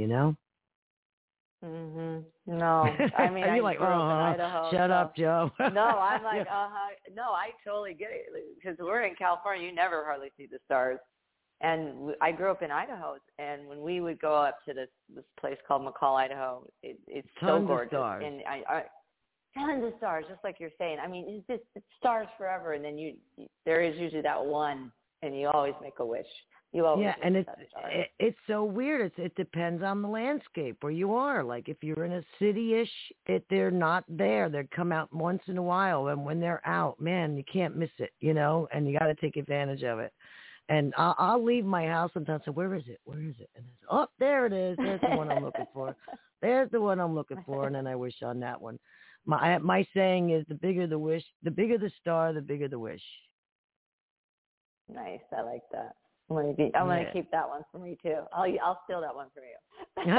Mhm. No, I mean, I like, grew up in Idaho. Shut up, Joe. No, I'm like, No, I totally get it because we're in California. You never hardly see the stars. And I grew up in Idaho, and when we would go up to this place called McCall, Idaho, it's so gorgeous. Stars. And I tons of stars, just like you're saying. I mean, it's stars forever, and then there is usually that one, and you always make a wish. You always and it's so weird. It depends on the landscape where you are. Like if you're in a city-ish, they're not there. They come out once in a while, and when they're out, man, you can't miss it, and you got to take advantage of it. And I'll leave my house sometimes and say, where is it? And I say, oh, there it is. There's the one I'm looking for. There's the one I'm looking for. And then I wish on that one. My saying is the bigger the wish, the bigger the star, the bigger the wish. Nice. I like that. I'm gonna keep that one for me too. I'll steal that one from you.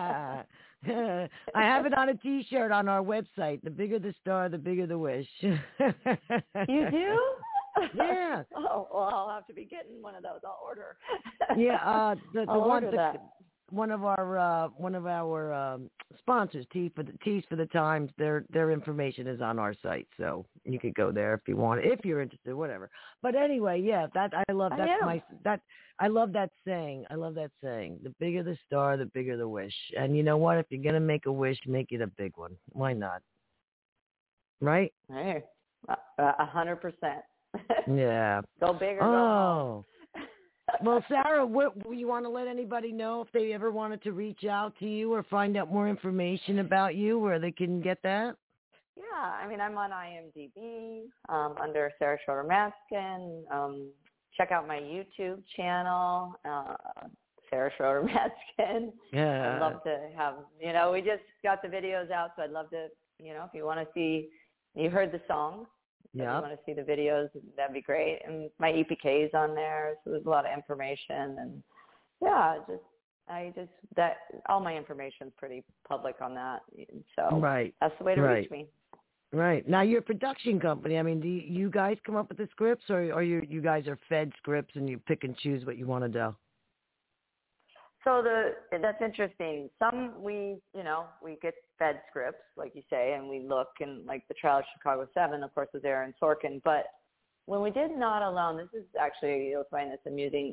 I have it on a T-shirt on our website. The bigger the star, the bigger the wish. You do? Yeah. Oh, well, I'll have to be getting one of those. I'll order. Yeah, one of our sponsors, Tees for the Times. Their information is on our site, so you could go there if you want, if you're interested, whatever. But anyway, yeah, I love that saying. I love that saying. The bigger the star, the bigger the wish. And you know what? If you're gonna make a wish, make it a big one. Why not? Right? Hey, 100%. Yeah. Go big or go home. Well, Sarah, what you want to let anybody know if they ever wanted to reach out to you or find out more information about you, where they can get that? Yeah, I mean, I'm on IMDb under Sarah Schroeder Maskin. Check out my YouTube channel, Sarah Schroeder Maskin. Yeah. I'd love to have, we just got the videos out, so I'd love to, if you want to see, you heard the songs. Yeah. If you want to see the videos, that'd be great. And my EPK is on there, so there's a lot of information. And yeah, that all my information is pretty public on that. So right. That's the way to reach me. Right. Now, your production company, I mean, do you guys come up with the scripts, or you guys are fed scripts and you pick and choose what you want to do? So that's interesting. Some we get fed scripts, like you say, and we look, and like the Trial of Chicago 7, of course, was Aaron Sorkin. But when we did Not Alone, this is actually, you'll find this amusing.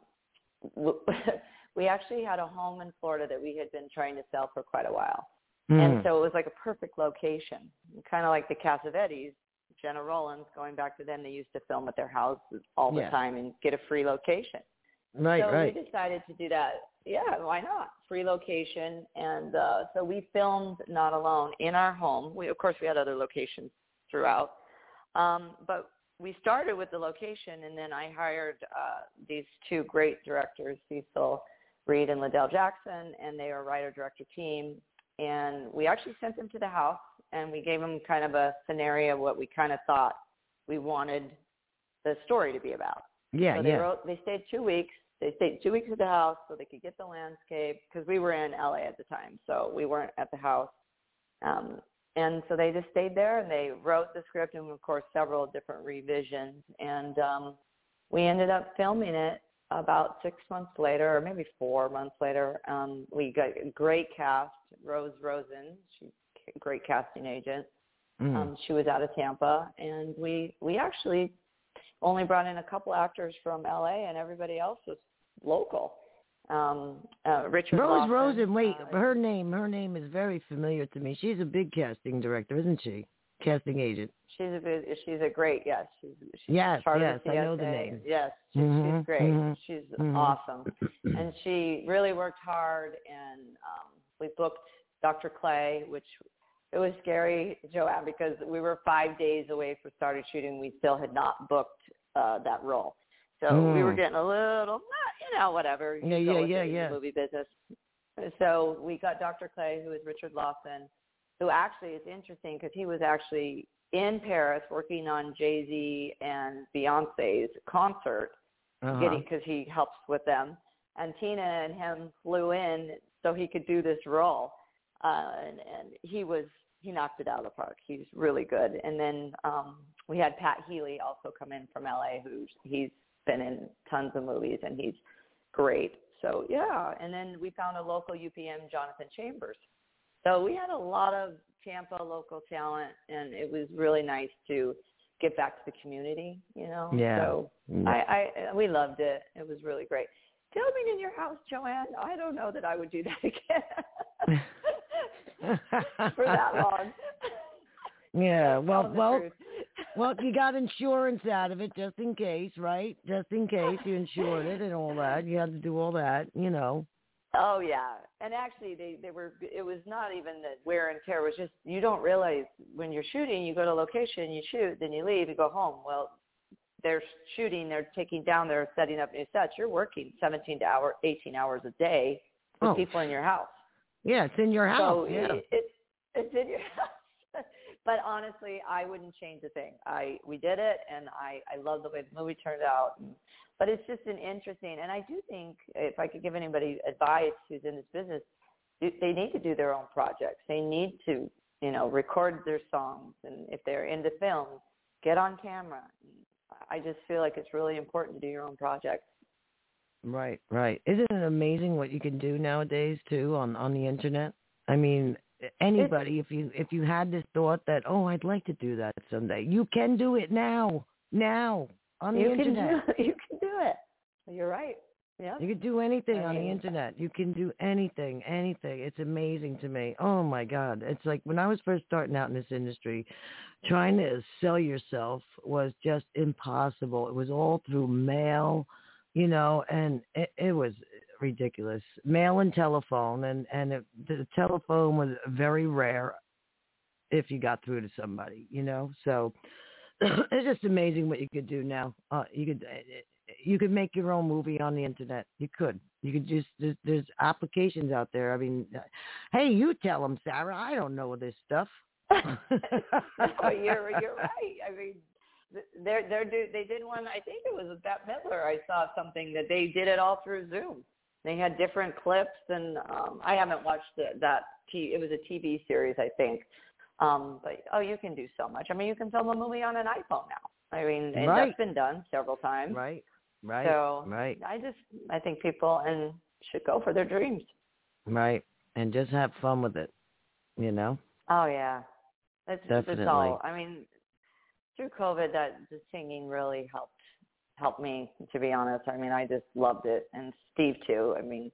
We actually had a home in Florida that we had been trying to sell for quite a while. And so it was like a perfect location, kind of like the Cassavetes, Jenna Rollins, going back to them, they used to film at their house all the time and get a free location. Right, so we decided to do that. Yeah, why not? Free location. And so we filmed Not Alone in our home. Of course, we had other locations throughout. But we started with the location, and then I hired these two great directors, Cecil Reed and Liddell Jackson, and they were a writer-director team. And we actually sent them to the house, and we gave them kind of a scenario of what we kind of thought we wanted the story to be about. Yeah, so they stayed 2 weeks. They stayed 2 weeks at the house so they could get the landscape, because we were in LA at the time, so we weren't at the house. And so they just stayed there, and they wrote the script, and of course several different revisions. And we ended up filming it about 6 months later, or maybe 4 months later, we got a great cast. Rose Rosen, she's a great casting agent. She was out of Tampa, and we actually only brought in a couple actors from LA, and everybody else was local. Richard Rose Lawson, Rosen. Wait, her name is very familiar to me. She's a big casting director, isn't she? Casting agent. She's a great, yes. Yes, part yes, of the I know CSA. the name. Yes, she's great. She's awesome, and she really worked hard. And we booked Dr. Clay, which it was scary, Joanne, because we were 5 days away from starting shooting. We still had not booked that role. So we were getting a little, whatever. Yeah. Movie business. So we got Dr. Clay, who is Richard Lawson, who actually is interesting because he was actually in Paris working on Jay-Z and Beyonce's concert, because he helps with them. And Tina and him flew in so he could do this role. And he knocked it out of the park. He's really good. And then we had Pat Healy also come in from LA, he's been in tons of movies, and he's great. So, yeah. And then we found a local UPM, Jonathan Chambers. So we had a lot of Tampa local talent, and it was really nice to get back to the community, Yeah. So we loved it. It was really great. Filming in your house, Joanne, I don't know that I would do that again for that long. Yeah, well, you got insurance out of it just in case, right? Just in case you insured it and all that. You had to do all that, Oh yeah, and actually it was not even the wear and tear. It was just, you don't realize when you're shooting, you go to location, you shoot, then you leave, you go home. Well, they're shooting, they're taking down, they're setting up new sets. You're working 18 hours a day with people in your house. Yeah, it's in your house. So yeah. It's in your house. But honestly, I wouldn't change a thing. We did it, and I love the way the movie turned out. But it's just an interesting, and I do think if I could give anybody advice who's in this business, they need to do their own projects. They need to, record their songs, and if they're into film, get on camera. I just feel like it's really important to do your own projects. Right. Isn't it amazing what you can do nowadays too on the internet? I mean, anybody, if you had this thought that, I'd like to do that someday, you can do it now on the internet. You can do it. You're right. Yeah. You can do anything on the internet. You can do anything. It's amazing to me. Oh my God. It's like when I was first starting out in this industry, trying to sell yourself was just impossible. It was all through mail, and it was ridiculous. Mail and telephone, and the telephone was very rare if you got through to somebody, So it's just amazing what you could do now. You could make your own movie on the internet. You could just, there's applications out there. I mean, hey, you tell them, Sarah. I don't know this stuff. No, you're right. I mean, they did one. I think it was with Bette Midler. I saw something that they did it all through Zoom. They had different clips, and I haven't watched that. It was a TV series, I think. But you can do so much. I mean, you can film a movie on an iPhone now. I mean, and that's been done several times. Right. So I think people should go for their dreams. Right, and just have fun with it. Oh yeah, definitely. It's all. I mean, through COVID, the singing really helped me. To be honest, I mean, I just loved it, and Steve too. I mean,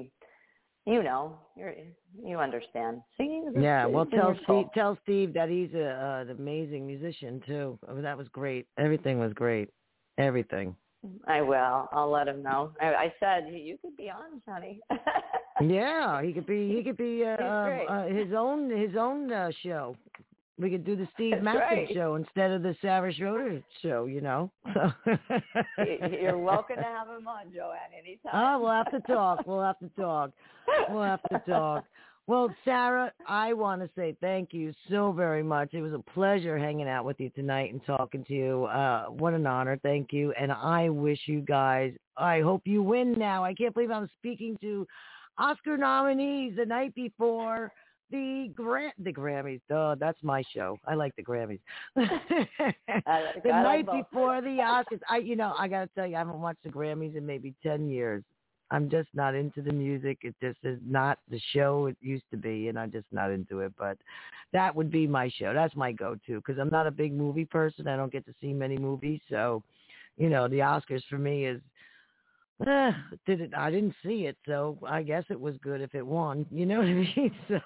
you understand singing. Well, tell Steve that he's an amazing musician too. That was great. Everything was great. Everything. I will. I'll let him know. I said you could be on, honey. Yeah, he could be his own show. We could do the Steve Matson show instead of the Sarah Schroeder show, So. You're welcome to have him on, Joanne, anytime. Oh, we'll have to talk. Well, Sarah, I want to say thank you so very much. It was a pleasure hanging out with you tonight and talking to you. What an honor. Thank you. And I wish you guys, I hope you win now. I can't believe I'm speaking to Oscar nominees the night before the Grammys. Oh, that's my show. I like the Grammys. The night before the Oscars. I got to tell you, I haven't watched the Grammys in maybe 10 years. I'm just not into the music. It just is not the show it used to be, and I'm just not into it. But that would be my show. That's my go-to because I'm not a big movie person. I don't get to see many movies. So, the Oscars for me is, I didn't see it, so I guess it was good if it won. You know what I mean? So.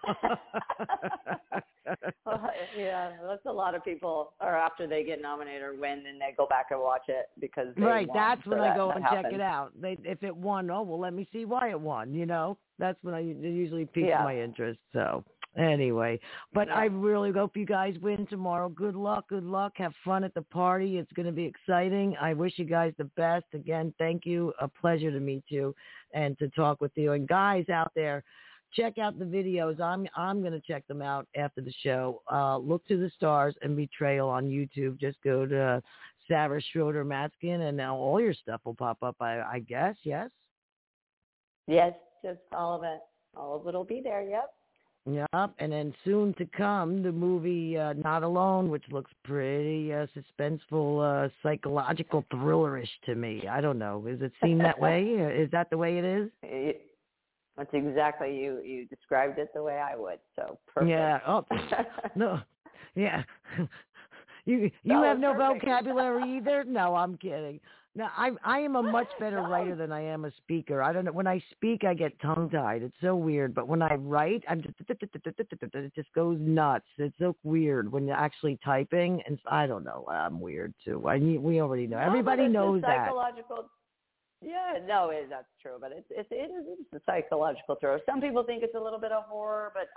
Well, yeah, that's a lot of people. Or after they get nominated or win, then they go back and watch it because they won. That's when I go and happens. check it out. If it won, let me see why it won. That's when it usually piques my interest. So. Anyway, but I really hope you guys win tomorrow. Good luck. Have fun at the party. It's going to be exciting. I wish you guys the best. Again, thank you. A pleasure to meet you and to talk with you. And guys out there, check out the videos. I'm going to check them out after the show. Look to the Stars and Betrayal on YouTube. Just go to Sarah Schroeder Matzkin, and now all your stuff will pop up, I guess, yes? Yes, just all of it. All of it will be there, yep. Yep, and then soon to come, the movie Not Alone, which looks pretty suspenseful, psychological thrillerish to me. I don't know. Is it seen that way? Is that the way it is? That's exactly you described it the way I would. So perfect. Yeah. Oh, no. Yeah. You have no vocabulary either? No, I'm kidding. No, I am a much better writer than I am a speaker. I don't know. When I speak, I get tongue-tied. It's so weird. But when I write, it just goes nuts. It's so weird when you're actually typing. And I don't know. I'm weird, too. We already know. Everybody knows that. Yeah, no, that's true. But it is a psychological thriller. Some people think it's a little bit of horror, but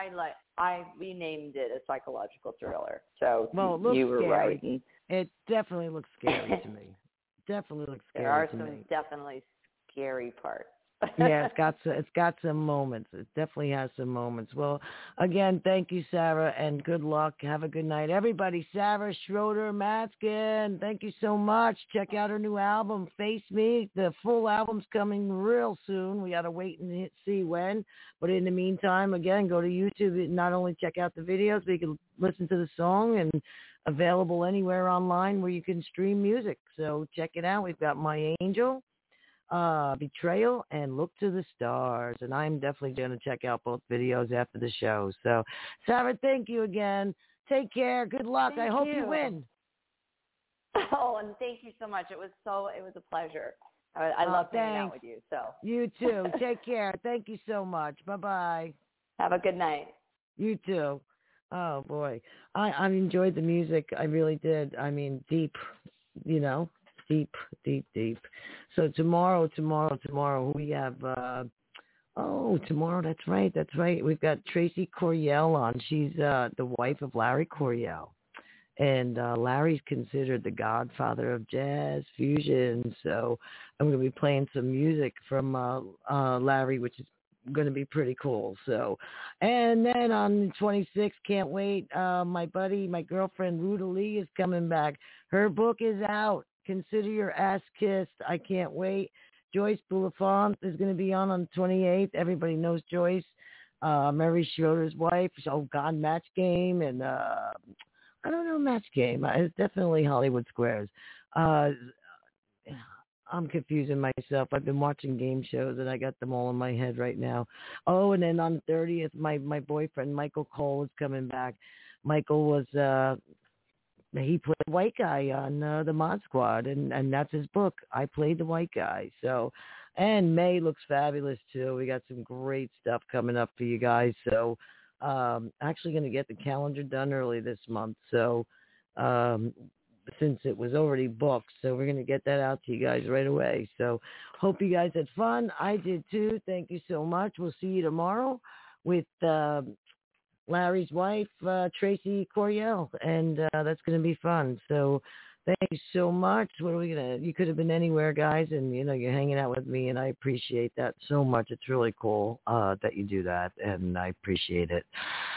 we named it a psychological thriller. So you were right. It definitely looks scary to me. Definitely looks scary to me. There are some definitely scary parts. Yeah, it's got some moments. It definitely has some moments. Well, again, thank you, Sarah, and good luck. Have a good night, everybody. Sarah Schroeder Matzkin, thank you so much. Check out her new album, Face Me. The full album's coming real soon. We got to wait and see when. But in the meantime, again, go to YouTube. Not only check out the videos, but you can listen to the song and available anywhere online where you can stream music. So check it out. We've got My Angel, Betrayal, and Look to the Stars. And I'm definitely going to check out both videos after the show. So, Sarah, thank you again. Take care. Good luck. I hope you win. Oh, and thank you so much. It was a pleasure. I love hanging out with you. So you too. Take care. Thank you so much. Bye-bye. Have a good night. You too. Oh, boy. I enjoyed the music. I really did. I mean, deep, deep. So tomorrow, we have, tomorrow, that's right. We've got Tracy Coryell on. She's the wife of Larry Coryell. And Larry's considered the godfather of jazz fusion. So I'm going to be playing some music from Larry, which is going to be pretty cool. So, and then on the 26th, can't wait. My girlfriend Ruta Lee is coming back. Her book is out. Consider Your Ass Kissed. I can't wait. Joyce Bulifant is going to be on the 28th. Everybody knows Joyce. Mary Schroeder's wife. Oh God, Match Game. And I don't know Match Game. It's definitely Hollywood Squares. I'm confusing myself. I've been watching game shows and I got them all in my head right now. Oh, and then on the 30th, my boyfriend Michael Cole is coming back. Michael was he played the white guy on the Mod Squad, and that's his book. I played the white guy. So, and May looks fabulous too. We got some great stuff coming up for you guys. So, actually going to get the calendar done early this month. So, since it was already booked, so we're going to get that out to you guys right away. So, hope you guys had fun. I did too. Thank you so much. We'll see you tomorrow with Larry's wife, Tracy Coryell, and that's going to be fun. So thank you so much. You could have been anywhere, guys, and, you're hanging out with me, and I appreciate that so much. It's really cool that you do that, and I appreciate it.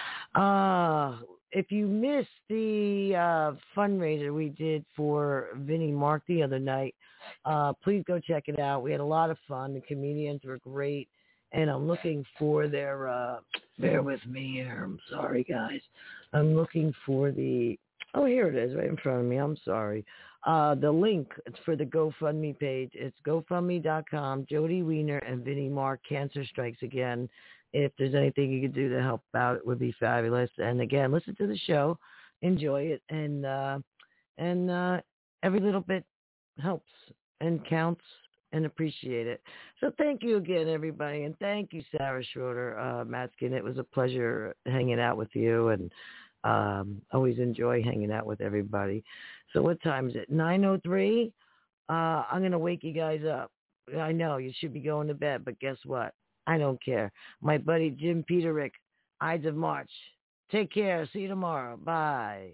If you missed the fundraiser we did for Vinnie Mark the other night, please go check it out. We had a lot of fun. The comedians were great. and I'm looking for their, bear with me here. I'm sorry, guys. I'm looking for oh, here it is right in front of me. I'm sorry. The link for the GoFundMe page, it's GoFundMe.com, Jody Weiner and Vinnie Mark, Cancer Strikes Again. If there's anything you could do to help out, it would be fabulous. And again, listen to the show, enjoy it, and every little bit helps and counts and appreciate it. So thank you again, everybody, and thank you, Sarah Schroeder, Matskin. It was a pleasure hanging out with you, and always enjoy hanging out with everybody. So what time is it? 9:03. I'm gonna wake you guys up. I know you should be going to bed, but guess what? I don't care. My buddy Jim Peterick, Ides of March. Take care. See you tomorrow. Bye.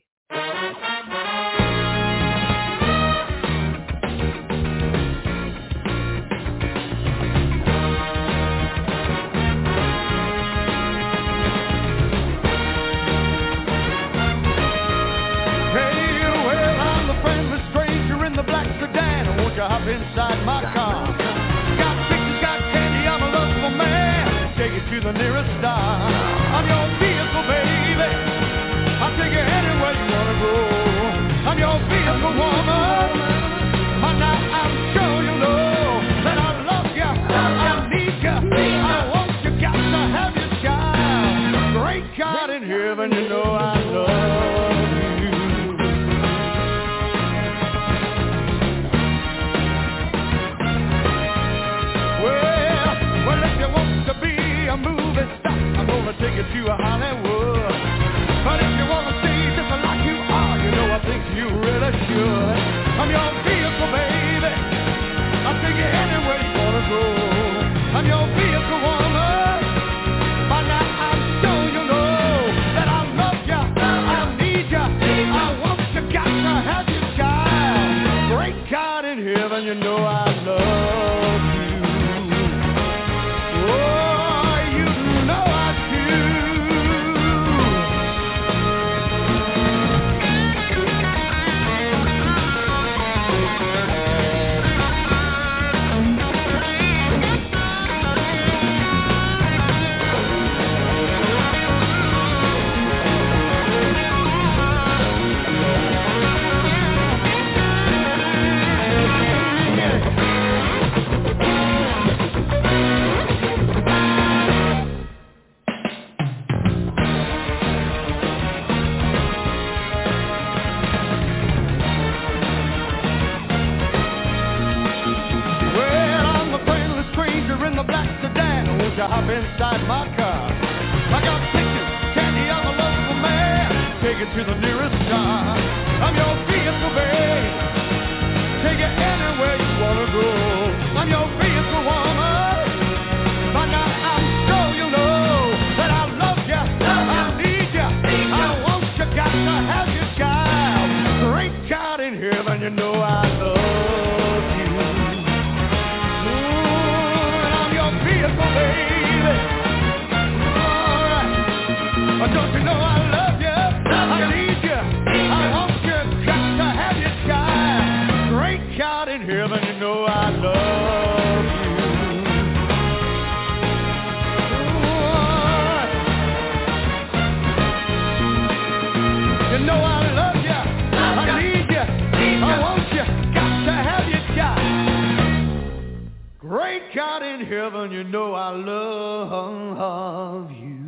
Hop inside my car. Got pictures, got candy, I'm a lovable man. Take you to the nearest star. I'm your vehicle, baby. I'll take you anywhere you wanna go. I'm your vehicle, woman. By now I'm sure you know that I love you, I need you, I want you, got to have your child. Great God in heaven, you know I love you. A movie star, I'm gonna take you to Hollywood. But if you wanna stay just like you are, you know I think you really should. I'm your vehicle, baby. I'll take you anywhere you wanna go. I'm your vehicle, woman. By now I'm sure you know that I love you, I need you, I want you, got to have your child. Great God in heaven, you know I love you. Hop inside my car. I got pictures, candy, I'm a lovable man. Take it to the nearest star. I'm your vehicle, babe. Take it anywhere you wanna go. I'm your vehicle, woman. By now I'm sure you know that I love you, I need you, I want you, got to have your child. Great God in heaven, you know I love you. Ooh, and I'm your vehicle, babe. Don't you know I love you, I need you, I want you, got to have your child. Great God in heaven, you know I love you. You know I love you, I need you, I want you, got to have your child. Great God in heaven, you know I love you.